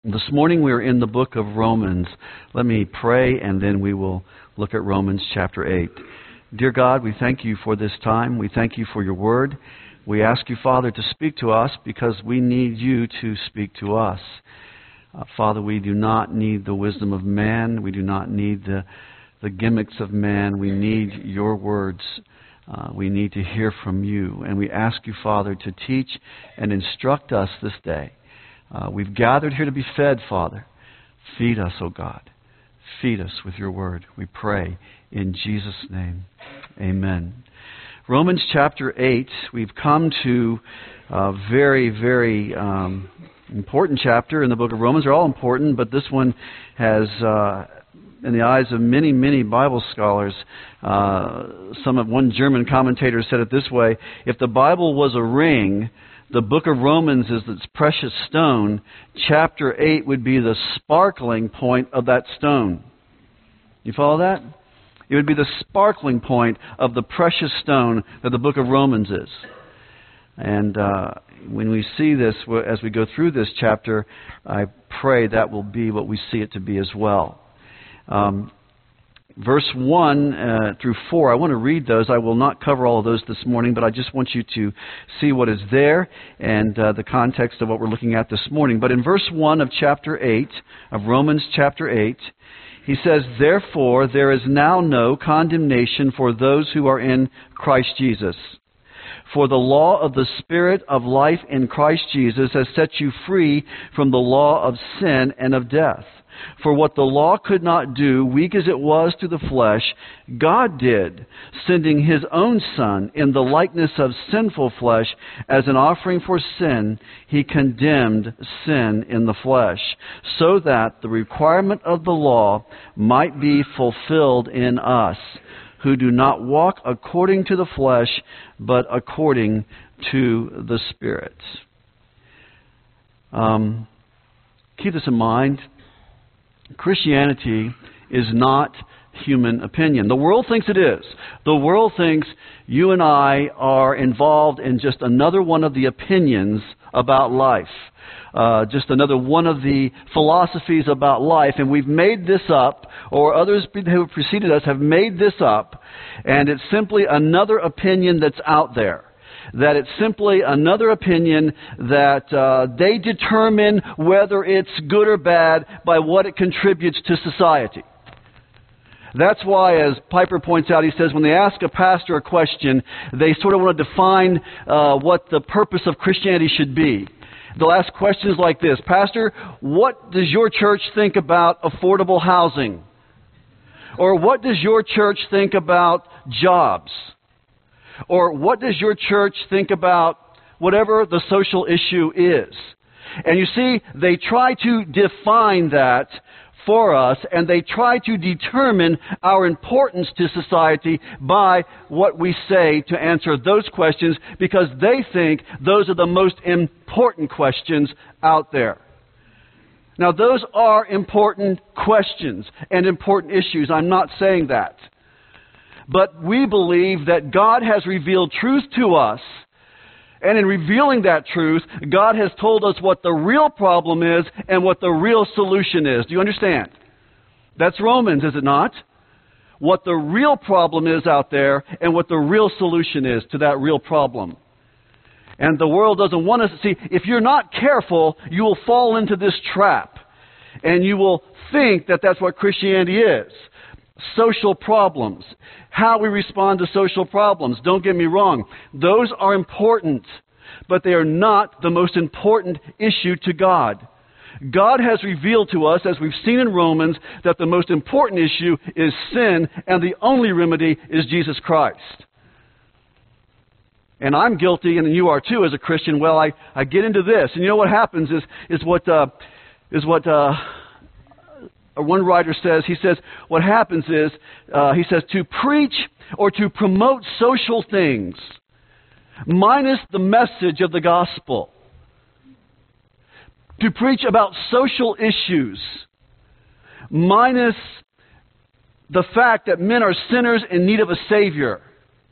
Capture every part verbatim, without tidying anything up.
This morning we are in the book of Romans. Let me pray and then we will look at Romans chapter eight. Dear God, we thank you for this time. We thank you for your word. We ask you, Father, to speak to us because we need you to speak to us. Uh, Father, we do not need the wisdom of man. We do not need the, the gimmicks of man. We need your words. Uh, we need to hear from you. And we ask you, Father, to teach and instruct us this day. Uh, we've gathered here to be fed, Father. Feed us, O God. Feed us with your word. We pray in Jesus' name. Amen. Romans chapter eight, we've come to a very, very um, important chapter in the book of Romans. They're all important, but this one has, uh, in the eyes of many, many Bible scholars, uh, some of one German commentator said it this way: if the Bible was a ring, the book of Romans is its precious stone. Chapter eight would be the sparkling point of that stone. You follow that? It would be the sparkling point of the precious stone that the book of Romans is. And uh, when we see this, as we go through this chapter, I pray that will be what we see it to be as well. Um, Verse one uh, through four, I want to read those. I will not cover all of those this morning, but I just want you to see what is there and uh, the context of what we're looking at this morning. But in verse one of chapter eight, of Romans chapter eight, he says, "Therefore there is now no condemnation for those who are in Christ Jesus. For the law of the Spirit of life in Christ Jesus has set you free from the law of sin and of death. For what the law could not do, weak as it was to the flesh, God did, sending His own Son in the likeness of sinful flesh as an offering for sin. He condemned sin in the flesh, so that the requirement of the law might be fulfilled in us, who do not walk according to the flesh, but according to the Spirit." Um, keep this in mind. Christianity is not human opinion. The world thinks it is. The world thinks you and I are involved in just another one of the opinions about life. Uh, just another one of the philosophies about life, and we've made this up, or others who have preceded us have made this up, and it's simply another opinion that's out there. That it's simply another opinion that uh, they determine whether it's good or bad by what it contributes to society. That's why, as Piper points out, he says when they ask a pastor a question, they sort of want to define uh, what the purpose of Christianity should be. They'll ask questions like this: "Pastor, what does your church think about affordable housing?" Or "What does your church think about jobs?" Or "What does your church think about whatever the social issue is?" And you see, they try to define that for us, and they try to determine our importance to society by what we say to answer those questions, because they think those are the most important questions out there. Now, those are important questions and important issues. I'm not saying that. But we believe that God has revealed truth to us, and in revealing that truth, God has told us what the real problem is and what the real solution is. Do you understand? That's Romans, is it not? What the real problem is out there and what the real solution is to that real problem. And the world doesn't want us to see. If you're not careful, you will fall into this trap, and you will think that that's what Christianity is. Social problems. How we respond to social problems. Don't get me wrong. Those are important, but they are not the most important issue to God. God has revealed to us, as we've seen in Romans, that the most important issue is sin, and the only remedy is Jesus Christ. And I'm guilty, and you are too as a Christian. Well, I, I get into this, and you know what happens is, is what, uh, is what, uh, one writer says. He says, what happens is, uh, he says, to preach or to promote social things, minus the message of the gospel. To preach about social issues, minus the fact that men are sinners in need of a Savior.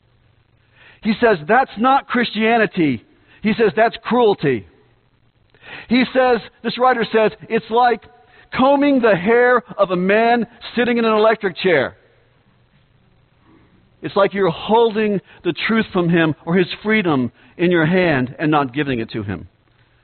He says that's not Christianity. He says that's cruelty. He says, this writer says, it's like combing the hair of a man sitting in an electric chair. It's like you're holding the truth from him or his freedom in your hand and not giving it to him.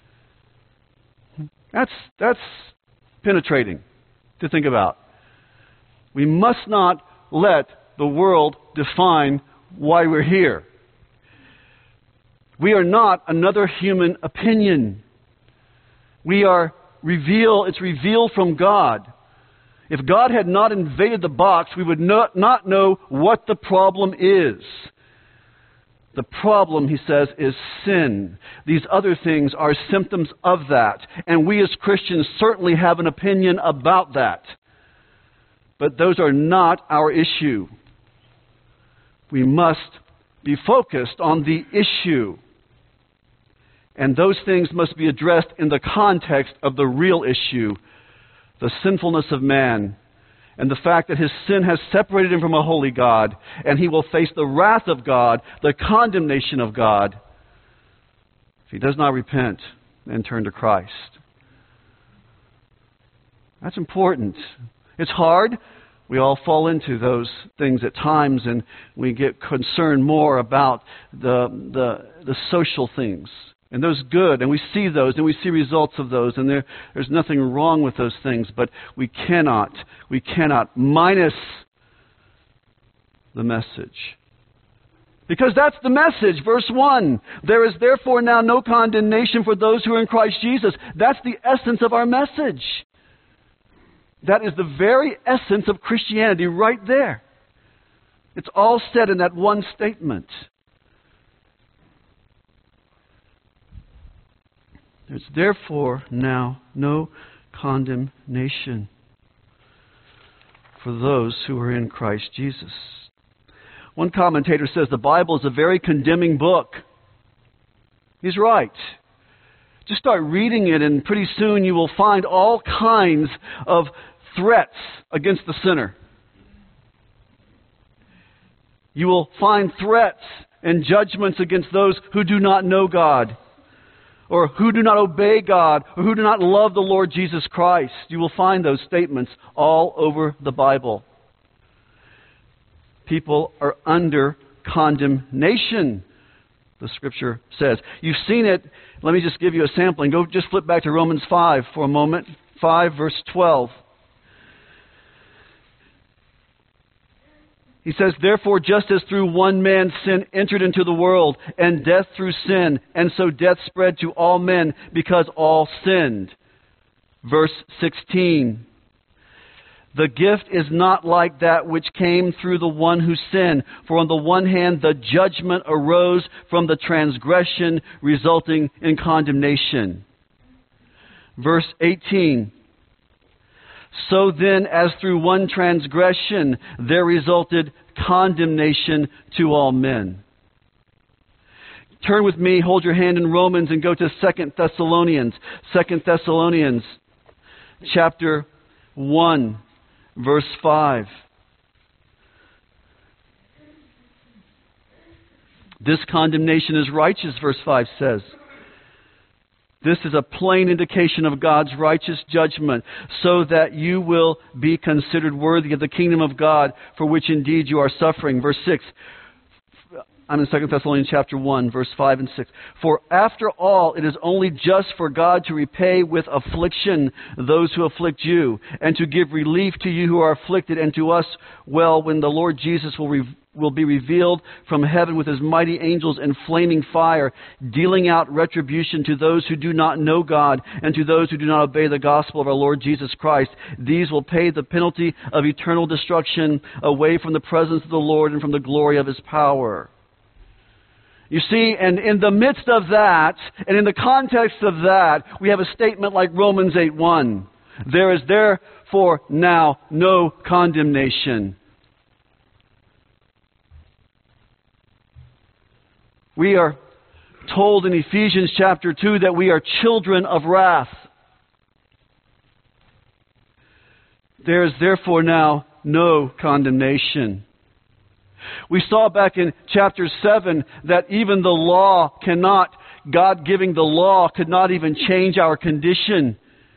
That's, that's penetrating to think about. We must not let the world define why we're here. We are not another human opinion. We are reveal, it's revealed from God. If God had not invaded the box, we would not, not know what the problem is. The problem, he says, is sin. These other things are symptoms of that. And we as Christians certainly have an opinion about that. But those are not our issue. We must be focused on the issue. And those things must be addressed in the context of the real issue, the sinfulness of man, and the fact that his sin has separated him from a holy God, and he will face the wrath of God, the condemnation of God, if he does not repent and turn to Christ. That's important. It's hard. We all fall into those things at times, and we get concerned more about the the, the social things. And those good, and we see those, and we see results of those, and there, there's nothing wrong with those things, but we cannot, we cannot minus the message. Because that's the message, verse one. There is therefore now no condemnation for those who are in Christ Jesus. That's the essence of our message. That is the very essence of Christianity right there. It's all said in that one statement. There's therefore now no condemnation for those who are in Christ Jesus. One commentator says the Bible is a very condemning book. He's right. Just start reading it, and pretty soon you will find all kinds of threats against the sinner. You will find threats and judgments against those who do not know God, or who do not obey God, or who do not love the Lord Jesus Christ. You will find those statements all over the Bible. People are under condemnation, the Scripture says. You've seen it. Let me just give you a sampling. Go just flip back to Romans five for a moment. five, verse twelve. He says, therefore, just as through one man sin entered into the world, and death through sin, and so death spread to all men because all sinned. Verse sixteen. The gift is not like that which came through the one who sinned. For on the one hand, the judgment arose from the transgression, resulting in condemnation. Verse eighteen. So then, as through one transgression, there resulted condemnation to all men. Turn with me, hold your hand in Romans, and go to Second Thessalonians. Second Thessalonians, chapter one, verse five. This condemnation is righteous, verse five says. This is a plain indication of God's righteous judgment, so that you will be considered worthy of the kingdom of God, for which indeed you are suffering. Verse six. I'm in Second Thessalonians chapter one, verse five and six. For after all, it is only just for God to repay with affliction those who afflict you, and to give relief to you who are afflicted, and to us, well, when the Lord Jesus will re- will be revealed from heaven with his mighty angels in flaming fire, dealing out retribution to those who do not know God, and to those who do not obey the gospel of our Lord Jesus Christ. These will pay the penalty of eternal destruction away from the presence of the Lord and from the glory of his power. You see, and in the midst of that, and in the context of that, we have a statement like Romans eight one. There is therefore now no condemnation. We are told in Ephesians chapter two that we are children of wrath. There is therefore now no condemnation. We saw back in chapter seven that even the law cannot God giving the law could not even change our condition.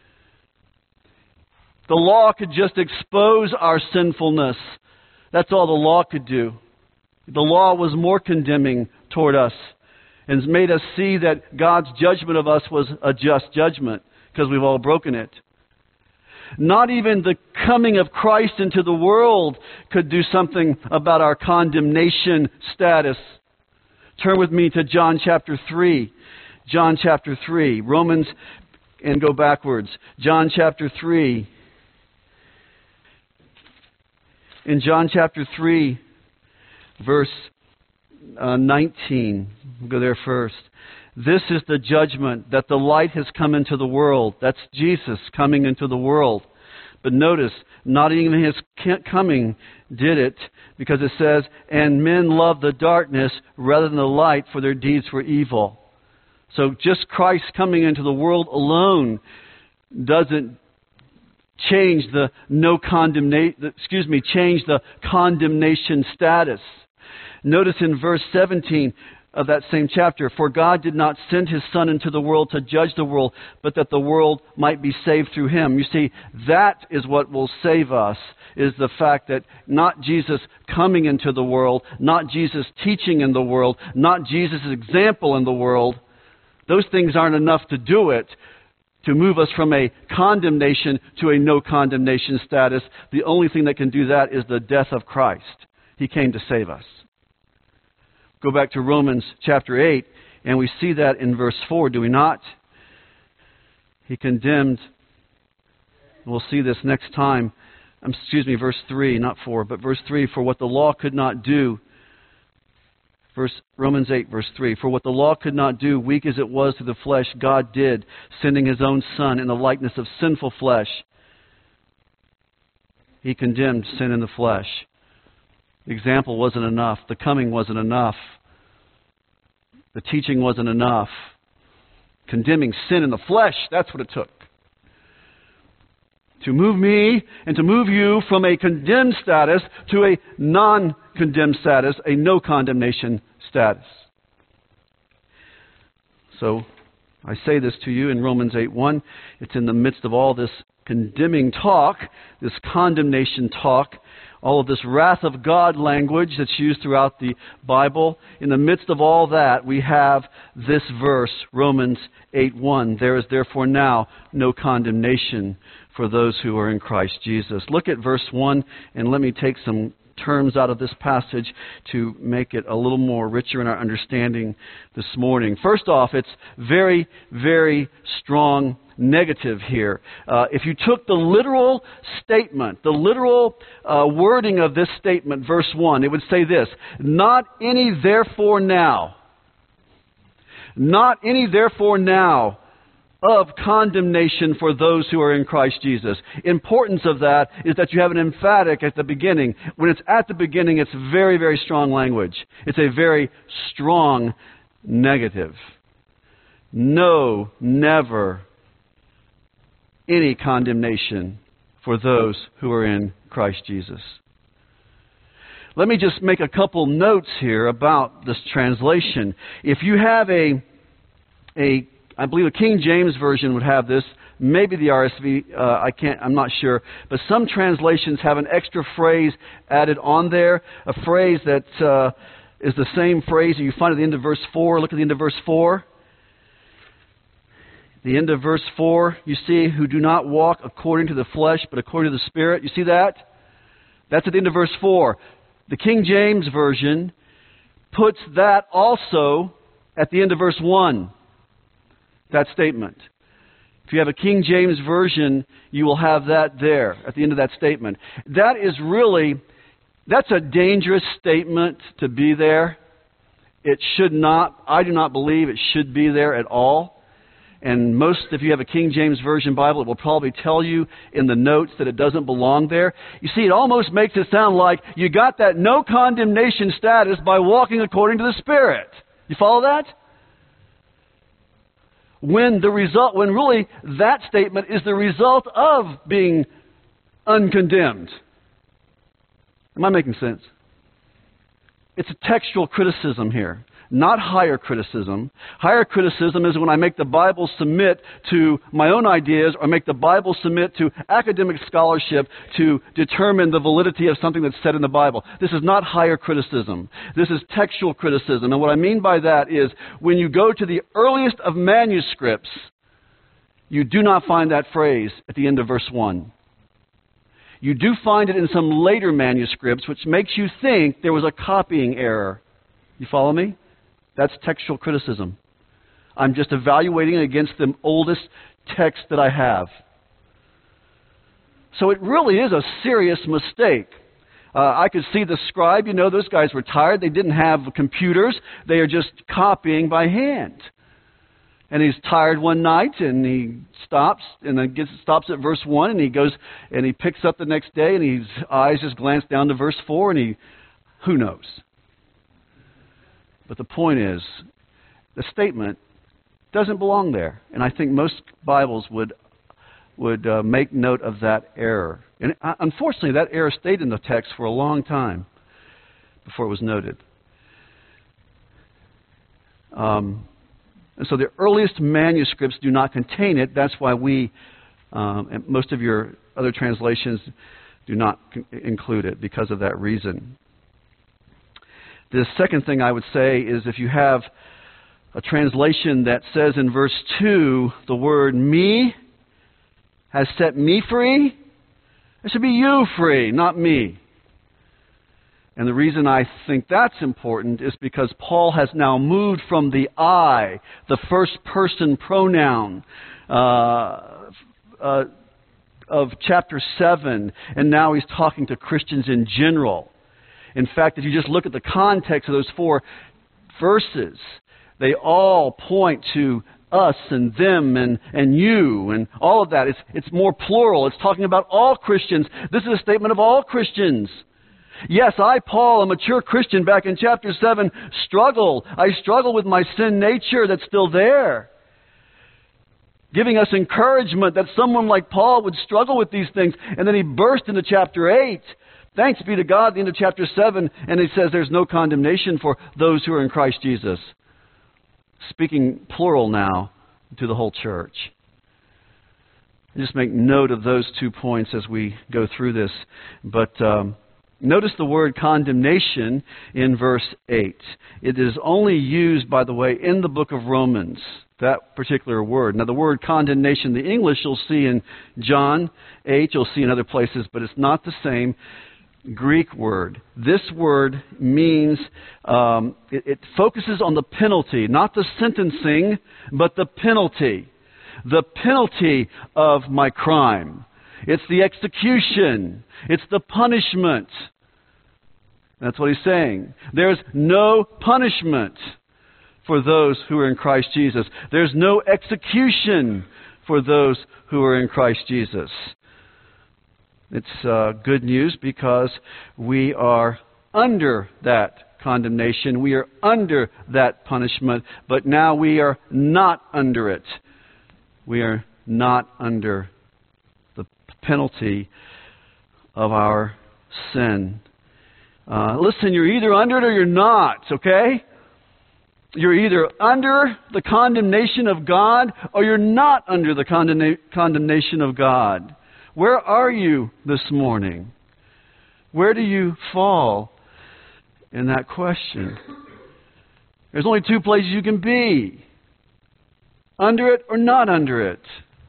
The law could just expose our sinfulness. That's all the law could do. The law was more condemning toward us and made us see that God's judgment of us was a just judgment because we've all broken it. Not even the coming of Christ into the world could do something about our condemnation status. Turn with me to John chapter three. John chapter three. Romans, and go backwards. John chapter three. In John chapter three, verse uh, nineteen. We'll go there first. This is the judgment, that the light has come into the world. That's Jesus coming into the world. But notice, not even his coming did it, because it says, and men loved the darkness rather than the light, for their deeds were evil. So just Christ coming into the world alone doesn't change the no condemnation, excuse me, change the condemnation status. Notice in verse seventeen of that same chapter, for God did not send his Son into the world to judge the world, but that the world might be saved through him. You see, that is what will save us, is the fact that not Jesus coming into the world, not Jesus teaching in the world, not Jesus' example in the world. Those things aren't enough to do it, to move us from a condemnation to a no condemnation status. The only thing that can do that is the death of Christ. He came to save us. Go back to Romans chapter eight, and we see that in verse four, do we not? He condemned, we'll see this next time, um, excuse me, verse three, not four, but verse three, for what the law could not do, verse Romans eight, verse three, for what the law could not do, weak as it was through the flesh, God did, sending his own Son in the likeness of sinful flesh. He condemned sin in the flesh. The example wasn't enough. The coming wasn't enough. The teaching wasn't enough. Condemning sin in the flesh, that's what it took. To move me and to move you from a condemned status to a non-condemned status, a no condemnation status. So, I say this to you in Romans eight one. It's in the midst of all this condemning talk, this condemnation talk, all of this wrath of God language that's used throughout the Bible. In the midst of all that, we have this verse, Romans eight one. There is therefore now no condemnation for those who are in Christ Jesus. Look at verse one, and let me take some terms out of this passage to make it a little more richer in our understanding this morning. First off, it's very, very strong negative here. Uh, if you took the literal statement, the literal uh, wording of this statement, verse one, it would say this, not any therefore now, not any therefore now of condemnation for those who are in Christ Jesus. Importance of that is that you have an emphatic at the beginning. When it's at the beginning, it's very, very strong language. It's a very strong negative. No, never any condemnation for those who are in Christ Jesus. Let me just make a couple notes here about this translation. If you have a, a I believe the King James Version would have this, maybe the R S V, uh, I can't, I'm not sure, but some translations have an extra phrase added on there, a phrase that uh, is the same phrase that you find at the end of verse four. Look at the end of verse four. The end of verse four, you see, who do not walk according to the flesh, but according to the Spirit. You see that? That's at the end of verse four. The King James Version puts that also at the end of verse one, that statement. If you have a King James Version, you will have that there at the end of that statement. That is really, that's a dangerous statement to be there. It should not, I do not believe it should be there at all. And most, if you have a King James Version Bible, it will probably tell you in the notes that it doesn't belong there. You see, it almost makes it sound like you got that no condemnation status by walking according to the Spirit. You follow that? When the result, when really that statement is the result of being uncondemned. Am I making sense? It's a textual criticism here. not higher criticism. Higher criticism is when I make the Bible submit to my own ideas or make the Bible submit to academic scholarship to determine the validity of something that's said in the Bible. This is not higher criticism. This is textual criticism. And what I mean by that is when you go to the earliest of manuscripts, you do not find that phrase at the end of verse one. You do find it in some later manuscripts, which makes you think there was a copying error. You follow me? That's textual criticism. I'm just evaluating it against the oldest text that I have. So it really is a serious mistake. Uh, I could see the scribe, you know, those guys were tired. They didn't have computers. They are just copying by hand. And he's tired one night, and he stops, and then gets stops at verse one, and he goes, and he picks up the next day, and his eyes just glance down to verse four, and he, who knows? But the point is, the statement doesn't belong there, and I think most Bibles would would uh, make note of that error. And uh, unfortunately, that error stayed in the text for a long time before it was noted. Um. And so the earliest manuscripts do not contain it. That's why we, um, and most of your other translations do not c- include it because of that reason. The second thing I would say is if you have a translation that says in verse two, the word me has set me free, it should be you free, not me. And the reason I think that's important is because Paul has now moved from the I, the first person pronoun uh, uh, of chapter seven, and now he's talking to Christians in general. In fact, if you just look at the context of those four verses, they all point to us and them and, and you and all of that. It's, it's more plural. It's talking about all Christians. This is a statement of all Christians. Yes, I, Paul, a mature Christian back in chapter seven, struggle. I struggle with my sin nature that's still there. Giving us encouragement that someone like Paul would struggle with these things. And then he burst into chapter eight. Thanks be to God, at the end of chapter seven. And he says there's no condemnation for those who are in Christ Jesus. Speaking plural now to the whole church. Just make note of those two points as we go through this. But um, notice the word condemnation in verse eight. It is only used, by the way, in the book of Romans, that particular word. Now, the word condemnation, the English you'll see in John eight, you'll see in other places, but it's not the same Greek word. This word means, um, it, it focuses on the penalty, not the sentencing, but the penalty. The penalty of my crime. It's the execution. It's the punishment. That's what he's saying. There's no punishment for those who are in Christ Jesus. There's no execution for those who are in Christ Jesus. It's uh, good news because we are under that condemnation. We are under that punishment, but now we are not under it. We are not under the penalty of our sin. Uh, listen, you're either under it or you're not, okay? You're either under the condemnation of God or you're not under the condemna- condemnation of God. Where are you this morning? Where do you fall in that question? There's only two places you can be. Under it or not under it.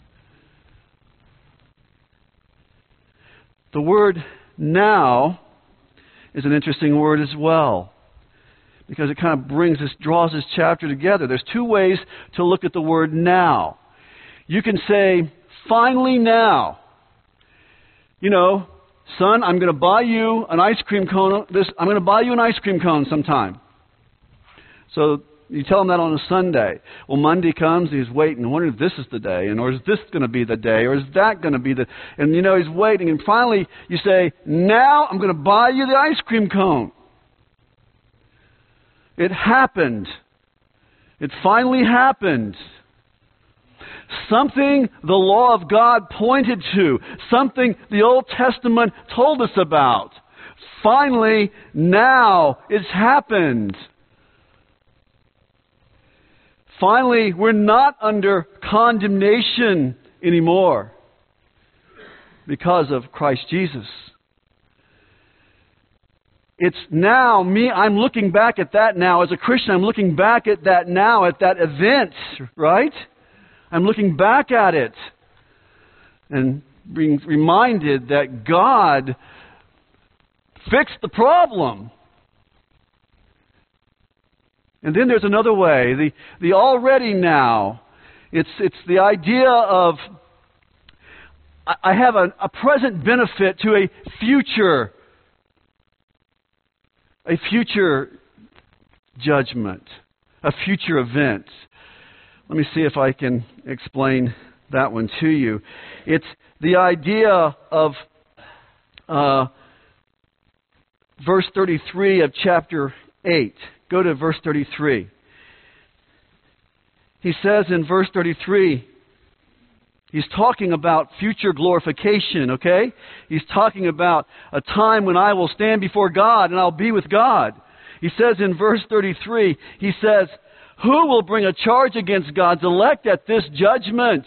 The word now is an interesting word as well, because it kind of brings this, draws this chapter together. There's two ways to look at the word now. You can say, finally now. You know, son, I'm going to buy you an ice cream cone. This, I'm going to buy you an ice cream cone sometime. So you tell him that on a Sunday. Well, Monday comes, and he's waiting, wondering if this is the day, and or is this going to be the day, or is that going to be the... And, you know, he's waiting, and finally you say, now I'm going to buy you the ice cream cone. It happened. It finally happened. Something the law of God pointed to, something the Old Testament told us about. Finally, now it's happened. Finally, we're not under condemnation anymore because of Christ Jesus. It's now me, I'm looking back at that now. As a Christian, I'm looking back at that now, at that event, right? I'm looking back at it and being reminded that God fixed the problem. And then there's another way, the, the already now. It's, it's the idea of I have a, a present benefit to a future A future judgment, a future event. Let me see if I can explain that one to you. It's the idea of uh, verse thirty-three of chapter eight. Go to verse thirty-three. He says in verse thirty-three, he's talking about future glorification, okay? He's talking about a time when I will stand before God and I'll be with God. He says in verse thirty-three, he says, who will bring a charge against God's elect at this judgment?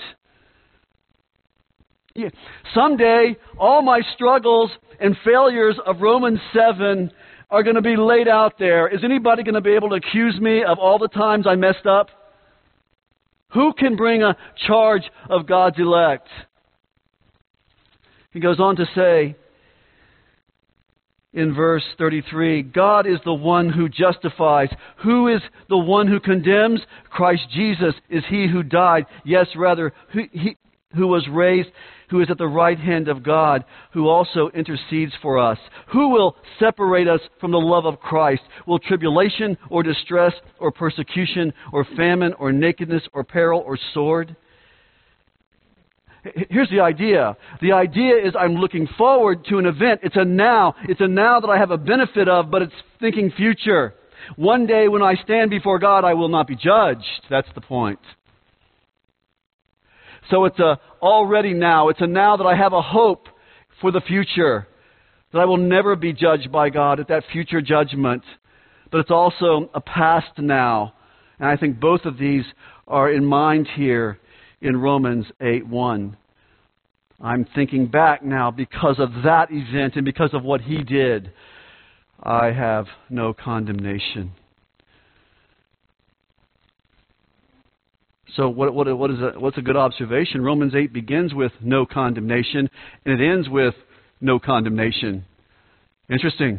Yeah. Someday, all my struggles and failures of Romans seven are going to be laid out there. Is anybody going to be able to accuse me of all the times I messed up? Who can bring a charge of God's elect? He goes on to say in verse thirty-three, God is the one who justifies. Who is the one who condemns? Christ Jesus is he who died. Yes, rather, who, he, who was raised, who is at the right hand of God, who also intercedes for us. Who will separate us from the love of Christ? Will tribulation or distress or persecution or famine or nakedness or peril or sword? Here's the idea. The idea is I'm looking forward to an event. It's a now. It's a now that I have a benefit of, but it's thinking future. One day when I stand before God, I will not be judged. That's the point. So it's a already now. It's a now that I have a hope for the future, that I will never be judged by God at that future judgment. But it's also a past now. And I think both of these are in mind here in Romans eight one. I'm thinking back now because of that event and because of what he did. I have no condemnation. So what, what, what is a, what's a good observation? Romans eight begins with no condemnation, and it ends with no condemnation. Interesting.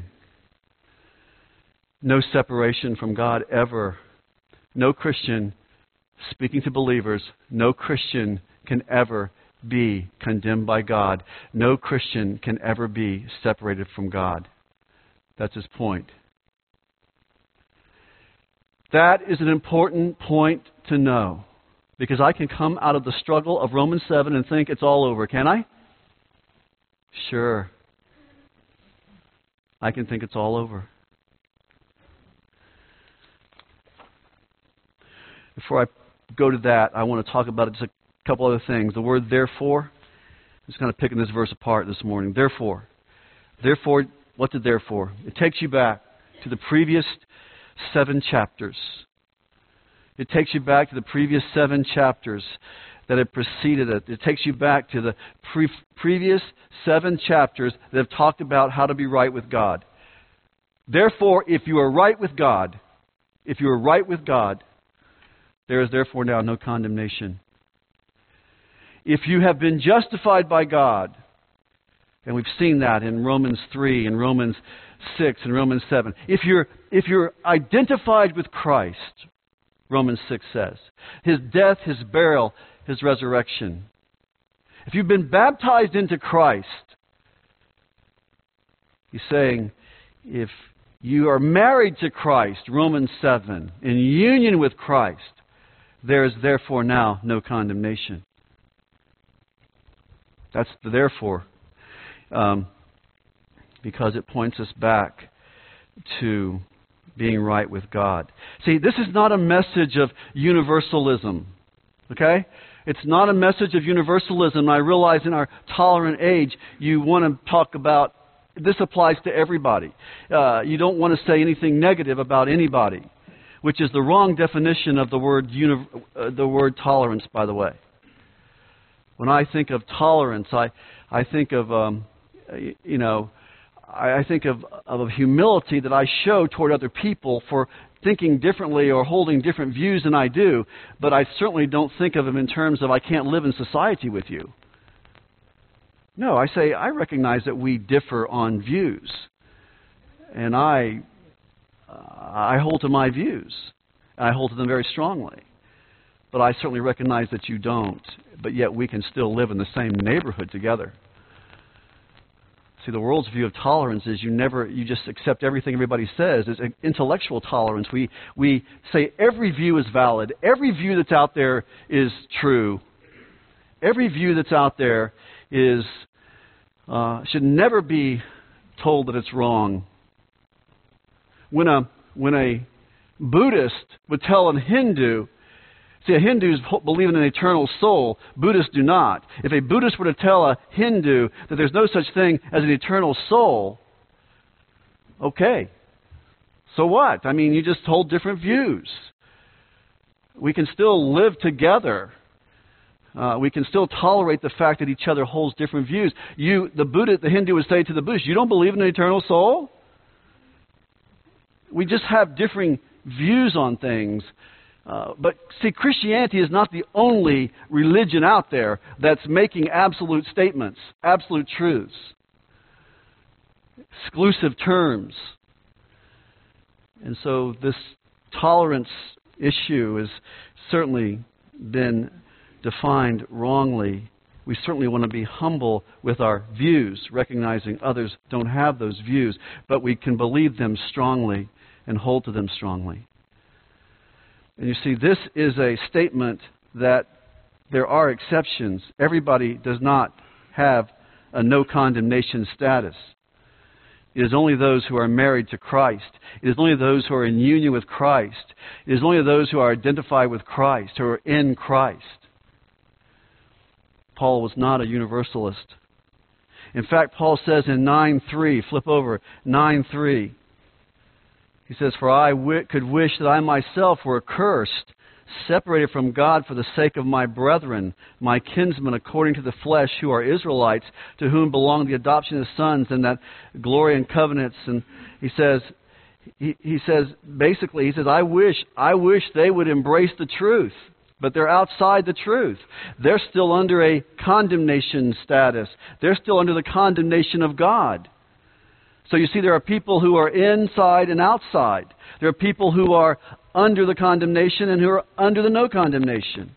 No separation from God ever. No Christian, speaking to believers, no Christian can ever be condemned by God. No Christian can ever be separated from God. That's his point. That is an important point to know. Because I can come out of the struggle of Romans seven and think it's all over, can I? Sure. I can think it's all over. Before I go to that, I want to talk about just a couple other things. The word therefore, I'm just kind of picking this verse apart this morning. Therefore. Therefore, what's it therefore? It takes you back to the previous seven chapters. It takes you back to the previous seven chapters that have preceded it. It takes you back to the pre- previous seven chapters that have talked about how to be right with God. Therefore, if you are right with God, if you are right with God, there is therefore now no condemnation. If you have been justified by God, and we've seen that in Romans three and Romans six and Romans seven. If you're, if you're identified with Christ, Romans six says, his death, his burial, his resurrection. If you've been baptized into Christ, he's saying, if you are married to Christ, Romans seven, in union with Christ, there is therefore now no condemnation. That's the therefore, um, because it points us back to being right with God. See, this is not a message of universalism, okay? It's not a message of universalism. I realize in our tolerant age, you want to talk about, this applies to everybody. Uh, you don't want to say anything negative about anybody. which is the wrong definition of the word uni- uh, the word tolerance, by the way. When I think of tolerance, I, I think of, um, you know, I, I think of, of a humility that I show toward other people for thinking differently or holding different views than I do, but I certainly don't think of them in terms of I can't live in society with you. No, I say I recognize that we differ on views, and I uh, I hold to my views, and I hold to them very strongly. But I certainly recognize that you don't, but yet we can still live in the same neighborhood together. See, the world's view of tolerance is you never, you just accept everything everybody says. It's intellectual tolerance. We we say every view is valid. Every view that's out there is true. Every view that's out there is uh, should never be told that it's wrong. When a when a Buddhist would tell a Hindu, see, Hindus believe in an eternal soul. Buddhists do not. If a Buddhist were to tell a Hindu that there's no such thing as an eternal soul, okay, so what? I mean, you just hold different views. We can still live together. Uh, we can still tolerate the fact that each other holds different views. You, the Buddha, the Hindu would say to the Buddhist, "You don't believe in an eternal soul?" We just have differing views on things. Uh, but see, Christianity is not the only religion out there that's making absolute statements, absolute truths, exclusive terms. And so this tolerance issue has certainly been defined wrongly. We certainly want to be humble with our views, recognizing others don't have those views, but we can believe them strongly and hold to them strongly. And you see, this is a statement that there are exceptions. Everybody does not have a no condemnation status. It is only those who are married to Christ. It is only those who are in union with Christ. It is only those who are identified with Christ, who are in Christ. Paul was not a universalist. In fact, Paul says in nine three, flip over, nine three, he says, "For I w- could wish that I myself were accursed, separated from God for the sake of my brethren, my kinsmen according to the flesh, who are Israelites, to whom belong the adoption of sons and that glory and covenants." And he says, he, he says, basically, he says, I wish, I wish they would embrace the truth, but they're outside the truth. They're still under a condemnation status. They're still under the condemnation of God. So you see, there are people who are inside and outside. There are people who are under the condemnation and who are under the no condemnation.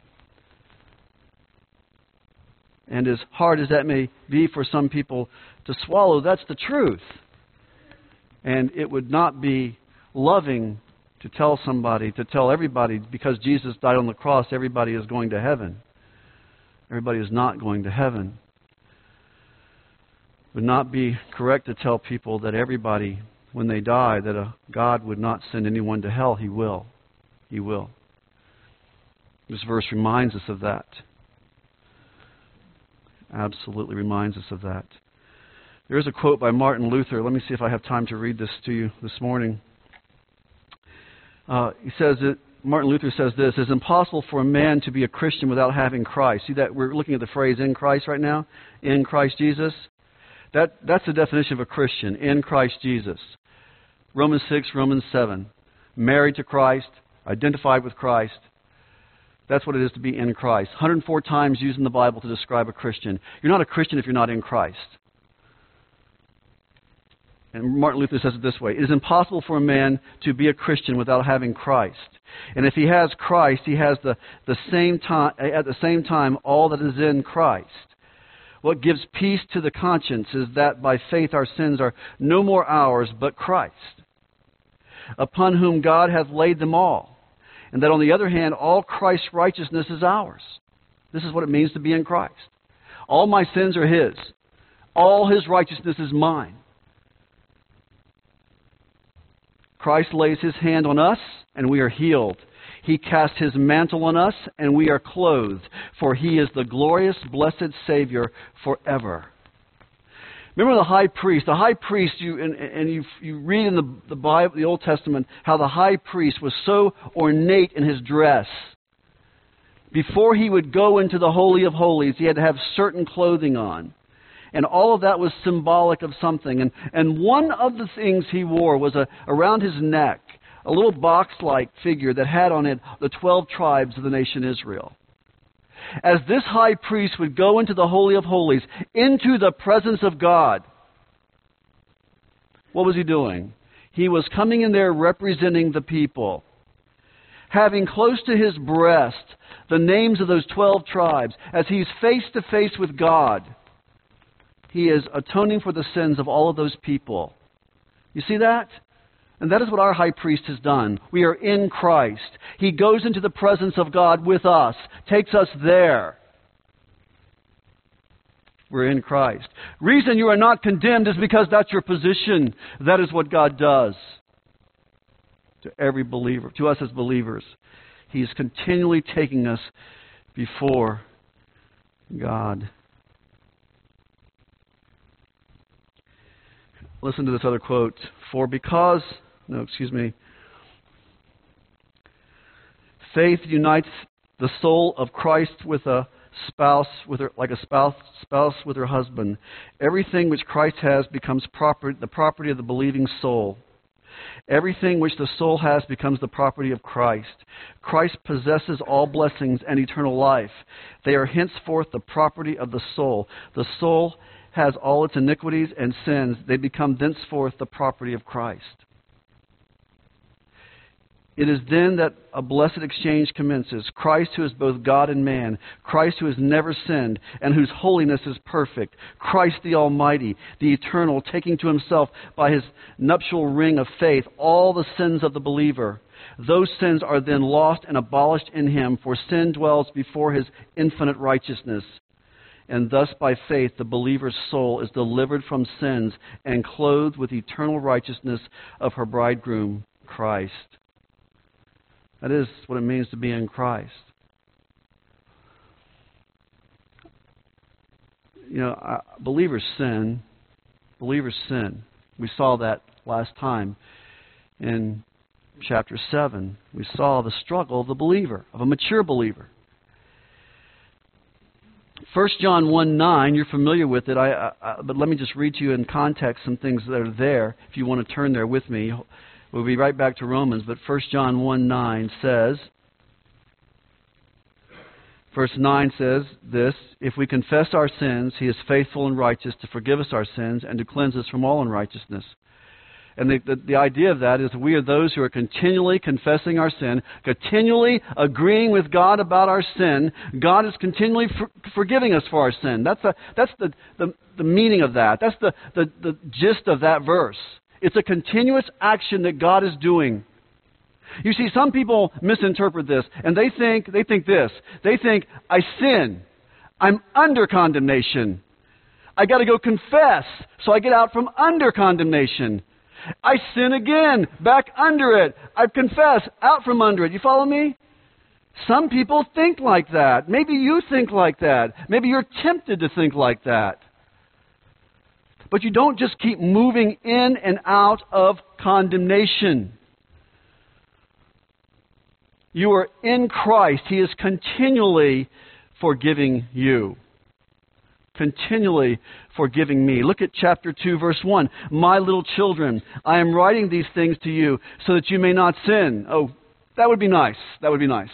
And as hard as that may be for some people to swallow, that's the truth. And it would not be loving to tell somebody, to tell everybody, because Jesus died on the cross, everybody is going to heaven. Everybody is not going to heaven. It would not be correct to tell people that everybody, when they die, that a God would not send anyone to hell. He will. He will. This verse reminds us of that. Absolutely reminds us of that. There is a quote by Martin Luther. Let me see if I have time to read this to you this morning. Uh, he says that Martin Luther says this: "It's impossible for a man to be a Christian without having Christ." See that we're looking at the phrase "in Christ" right now. In Christ Jesus. That that's the definition of a Christian. In Christ Jesus. Romans six, Romans seven. Married to Christ, identified with Christ. That's what it is to be in Christ. one hundred four times used in the Bible to describe a Christian. You're not a Christian if you're not in Christ. And Martin Luther says it this way: "It is impossible for a man to be a Christian without having Christ. And if he has Christ, he has the, the same time, at the same time all that is in Christ. What gives peace to the conscience is that by faith our sins are no more ours, but Christ, upon whom God hath laid them all. And that on the other hand, all Christ's righteousness is ours." This is what it means to be in Christ. All my sins are His. All His righteousness is mine. Christ lays His hand on us, and we are healed. He casts His mantle on us, and we are clothed, for He is the glorious, blessed Savior forever. Remember the high priest. The high priest, you and, and you you read in the the Bible, the Old Testament, how the high priest was so ornate in his dress. Before he would go into the Holy of Holies, he had to have certain clothing on. And all of that was symbolic of something. And, and one of the things he wore was a, around his neck, a little box-like figure that had on it the twelve tribes of the nation Israel. As this high priest would go into the Holy of Holies, into the presence of God, what was he doing? He was coming in there representing the people, having close to his breast the names of those twelve tribes. As he's face to face with God, he is atoning for the sins of all of those people. You see that? And that is what our high priest has done. We are in Christ. He goes into the presence of God with us, takes us there. We're in Christ. Reason you are not condemned is because that's your position. That is what God does to every believer, to us as believers. He is continually taking us before God. Listen to this other quote. For because, no, excuse me, faith unites the soul of Christ with a spouse, with her, like a spouse, spouse with her husband. Everything which Christ has becomes proper, the property of the believing soul. Everything which the soul has becomes the property of Christ. Christ possesses all blessings and eternal life. They are henceforth the property of the soul. The soul has all its iniquities and sins. They become thenceforth the property of Christ. It is then that a blessed exchange commences. Christ, who is both God and man. Christ, who has never sinned and whose holiness is perfect. Christ, the Almighty, the Eternal, taking to himself by his nuptial ring of faith all the sins of the believer. Those sins are then lost and abolished in him, for sin dwells before his infinite righteousness. And thus by faith the believer's soul is delivered from sins and clothed with eternal righteousness of her bridegroom, Christ. That is what it means to be in Christ. You know, uh, believers sin. Believers sin. We saw that last time in chapter seven. We saw the struggle of the believer, of a mature believer. First John one nine, you're familiar with it, I, I, but let me just read to you in context some things that are there. If you want to turn there with me, we'll be right back to Romans. But First John one nine says, verse nine says this, if we confess our sins, he is faithful and righteous to forgive us our sins and to cleanse us from all unrighteousness. And the, the, the idea of that is we are those who are continually confessing our sin, continually agreeing with God about our sin. God is continually for, forgiving us for our sin. That's, a, that's the, the, the meaning of that. That's the, the, the gist of that verse. It's a continuous action that God is doing. You see, some people misinterpret this, and they think they think this. They think, I sin. I'm under condemnation. I got to go confess so I get out from under condemnation. I sin again, back under it. I confess, out from under it. You follow me? Some people think like that. Maybe you think like that. Maybe you're tempted to think like that. But you don't just keep moving in and out of condemnation. You are in Christ. He is continually forgiving you. Continually forgiving me. Look at chapter two, verse one. My little children, I am writing these things to you so that you may not sin. Oh, that would be nice. That would be nice.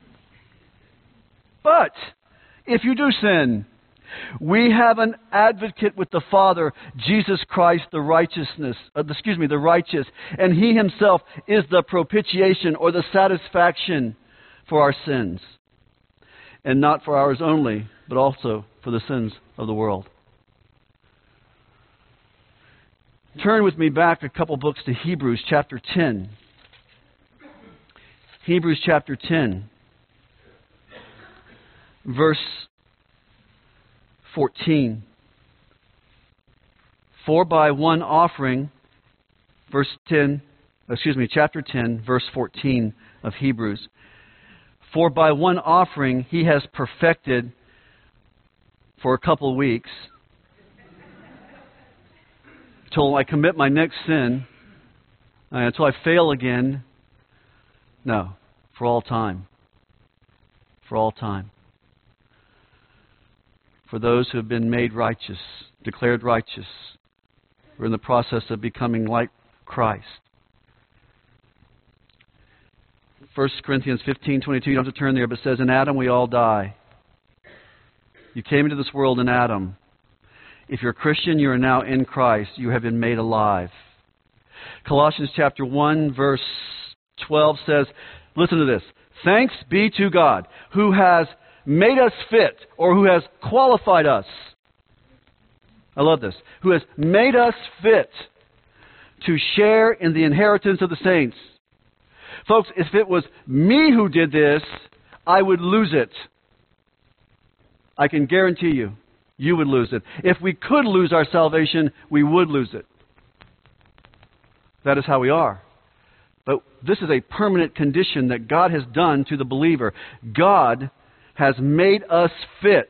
But if you do sin, we have an advocate with the Father, Jesus Christ, the righteousness, uh, excuse me, the righteous, and He Himself is the propitiation or the satisfaction for our sins, and not for ours only, but also for the sins of the world. Turn with me back a couple books to Hebrews chapter ten. Hebrews chapter ten, verse fourteen. For by one offering, verse ten, excuse me, chapter ten, verse fourteen of Hebrews. For by one offering He has perfected, for a couple of weeks, until I commit my next sin, uh, until I fail again. No, for all time. For all time. For those who have been made righteous, declared righteous, we're in the process of becoming like Christ. First Corinthians fifteen twenty-two, you don't have to turn there, but it says, in Adam we all die. You came into this world in Adam. If you're a Christian, you are now in Christ. You have been made alive. Colossians chapter one, verse twelve says, listen to this. Thanks be to God, who has made us fit, or who has qualified us. I love this. Who has made us fit to share in the inheritance of the saints. Folks, if it was me who did this, I would lose it. I can guarantee you, you would lose it. If we could lose our salvation, we would lose it. That is how we are. But this is a permanent condition that God has done to the believer. God has made us fit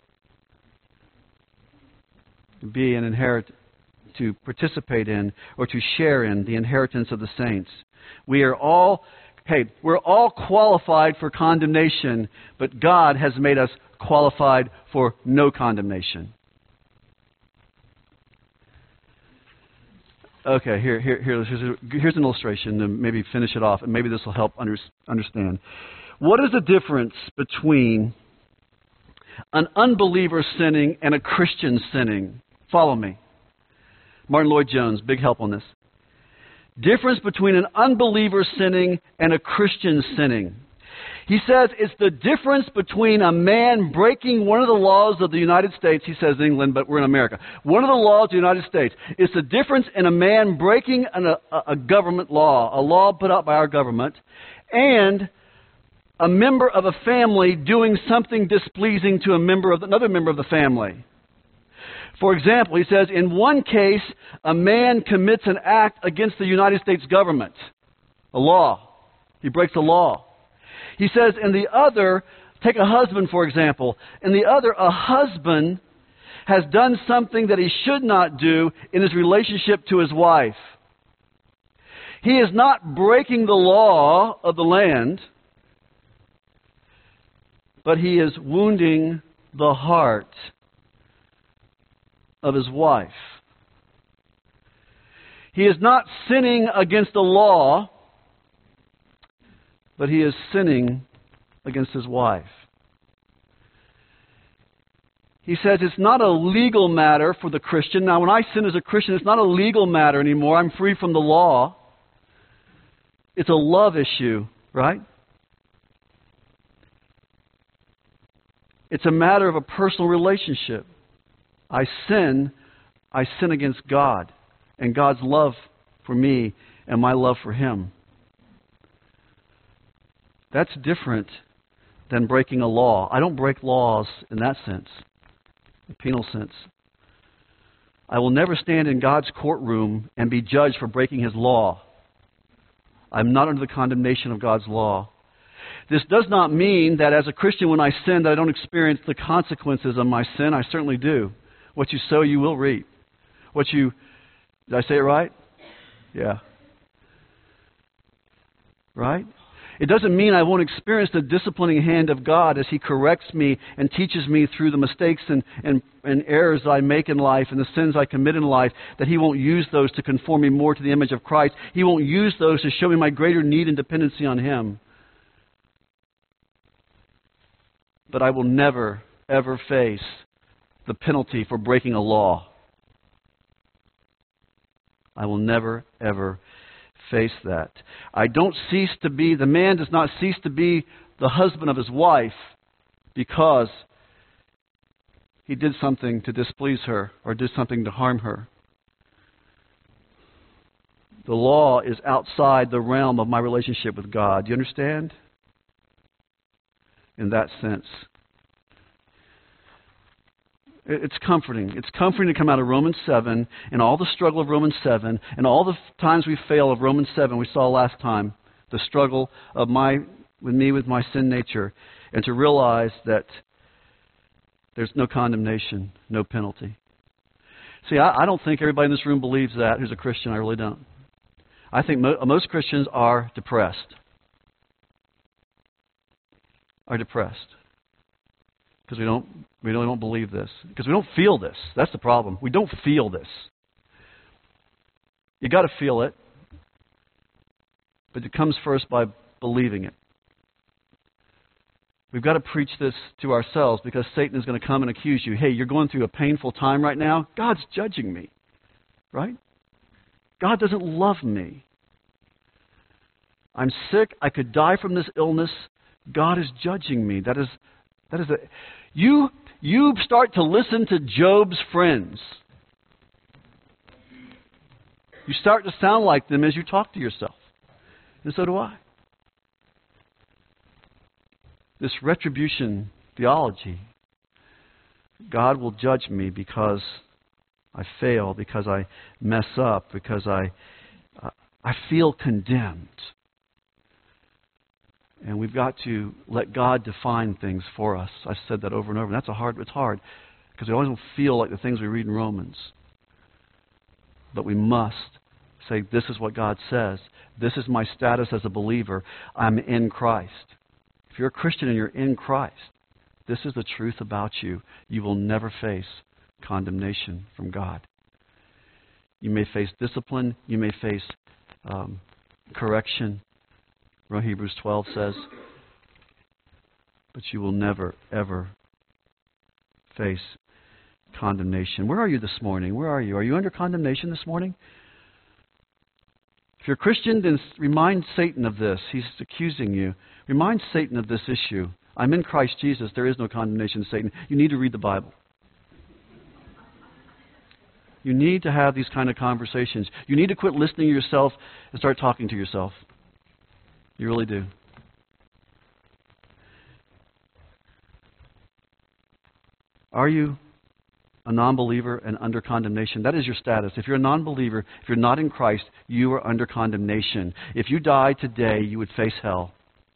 to be an inherit, to participate in, or to share in the inheritance of the saints. We are all, hey, we're all qualified for condemnation, but God has made us qualified for no condemnation. Okay, here, here, here here's, a, here's an illustration to maybe finish it off, and maybe this will help under, understand. What is the difference between an unbeliever sinning and a Christian sinning? Follow me. Martin Lloyd-Jones, big help on this. Difference between an unbeliever sinning and a Christian sinning. He says it's the difference between a man breaking one of the laws of the United States. He says England, but we're in America. One of the laws of the United States. It's the difference in a man breaking an, a, a government law, a law put out by our government, and a member of a family doing something displeasing to a member of another member of the family. For example, he says, in one case, a man commits an act against the United States government, a law. He breaks a law. He says, in the other, take a husband, for example. In the other, a husband has done something that he should not do in his relationship to his wife. He is not breaking the law of the land, but he is wounding the heart of his wife. He is not sinning against the law, but he is sinning against his wife. He says it's not a legal matter for the Christian. Now, when I sin as a Christian, it's not a legal matter anymore. I'm free from the law. It's a love issue, right? It's a matter of a personal relationship. I sin, I sin against God and God's love for me and my love for Him. That's different than breaking a law. I don't break laws in that sense, the penal sense. I will never stand in God's courtroom and be judged for breaking His law. I'm not under the condemnation of God's law. This does not mean that as a Christian, when I sin, that I don't experience the consequences of my sin. I certainly do. What you sow, you will reap. What you, did I say it right? Yeah. Right? It doesn't mean I won't experience the disciplining hand of God as He corrects me and teaches me through the mistakes and, and, and errors I make in life and the sins I commit in life, that He won't use those to conform me more to the image of Christ. He won't use those to show me my greater need and dependency on Him. But I will never, ever face the penalty for breaking a law. I will never, ever face that. I don't cease to be, the man does not cease to be the husband of his wife because he did something to displease her or did something to harm her. The law is outside the realm of my relationship with God. Do you understand? In that sense. It's comforting. It's comforting to come out of Romans seven and all the struggle of Romans seven and all the times we fail of Romans seven we saw last time, the struggle of my with me with my sin nature, and to realize that there's no condemnation, no penalty. See, I, I don't think everybody in this room believes that who's a Christian. I really don't. I think mo- most Christians are depressed. Are depressed. Because we don't, we really don't believe this. Because we don't feel this. That's the problem. We don't feel this. You got to feel it. But it comes first by believing it. We've got to preach this to ourselves because Satan is going to come and accuse you. Hey, you're going through a painful time right now. God's judging me. Right? God doesn't love me. I'm sick. I could die from this illness. God is judging me. That is, that is a, you, you start to listen to Job's friends. You start to sound like them as you talk to yourself. And so do I. This retribution theology, God will judge me because I fail, because I mess up, because I uh, I feel condemned. And we've got to let God define things for us. I've said that over and over. And that's a hard. It's hard because we always don't feel like the things we read in Romans. But we must say, this is what God says. This is my status as a believer. I'm in Christ. If you're a Christian and you're in Christ, this is the truth about you. You will never face condemnation from God. You may face discipline. You may face um, correction. Hebrews twelve says, but you will never, ever face condemnation. Where are you this morning? Where are you? Are you under condemnation this morning? If you're a Christian, then remind Satan of this. He's accusing you. Remind Satan of this issue. I'm in Christ Jesus. There is no condemnation to Satan. You need to read the Bible. You need to have these kind of conversations. You need to quit listening to yourself and start talking to yourself. You really do. Are you a non-believer and under condemnation? That is your status. If you're a non-believer, if you're not in Christ, you are under condemnation. If you died today, you would face hell.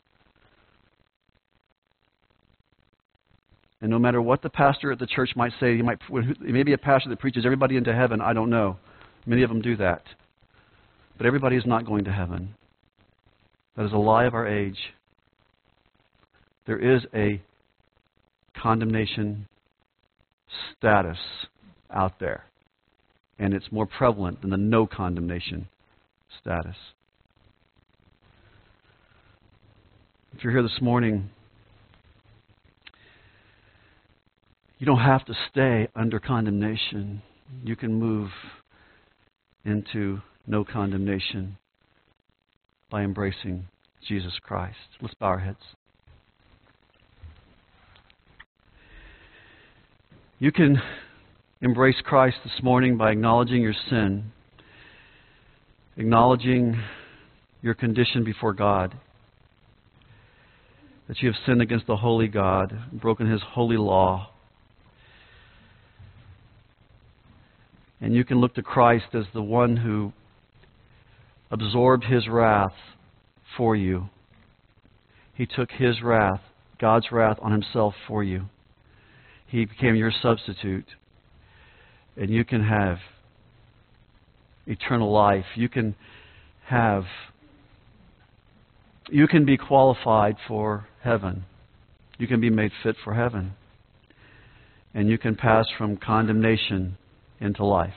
And no matter what the pastor at the church might say, he might, he may be a pastor that preaches everybody into heaven. I don't know. Many of them do that. But everybody is not going to heaven. That is a lie of our age. There is a condemnation status out there. And it's more prevalent than the no condemnation status. If you're here this morning, you don't have to stay under condemnation. You can move into no condemnation by embracing Jesus Christ. Let's bow our heads. You can embrace Christ this morning by acknowledging your sin, acknowledging your condition before God, that you have sinned against the holy God, broken His holy law. And you can look to Christ as the one who absorbed His wrath for you. He took His wrath, God's wrath, on Himself for you. He became your substitute. And you can have eternal life. You can have, you can be qualified for heaven. You can be made fit for heaven. And you can pass from condemnation into life.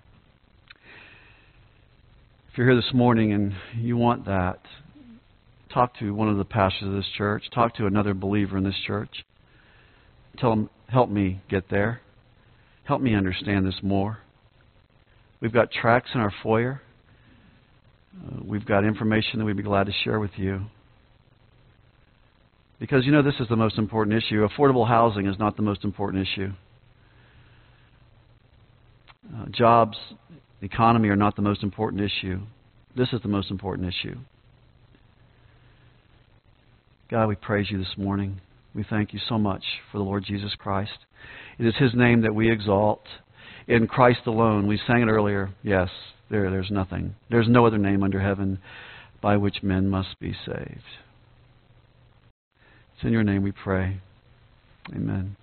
If you're here this morning and you want that, talk to one of the pastors of this church. Talk to another believer in this church. Tell them, help me get there. Help me understand this more. We've got tracts in our foyer. Uh, we've got information that we'd be glad to share with you. Because, you know, this is the most important issue. Affordable housing is not the most important issue. Uh, jobs, economy are not the most important issue. This is the most important issue. God, we praise you this morning. We thank you so much for the Lord Jesus Christ. It is His name that we exalt. In Christ alone, we sang it earlier, yes, there, there's nothing. There's no other name under heaven by which men must be saved. It's in your name we pray. Amen.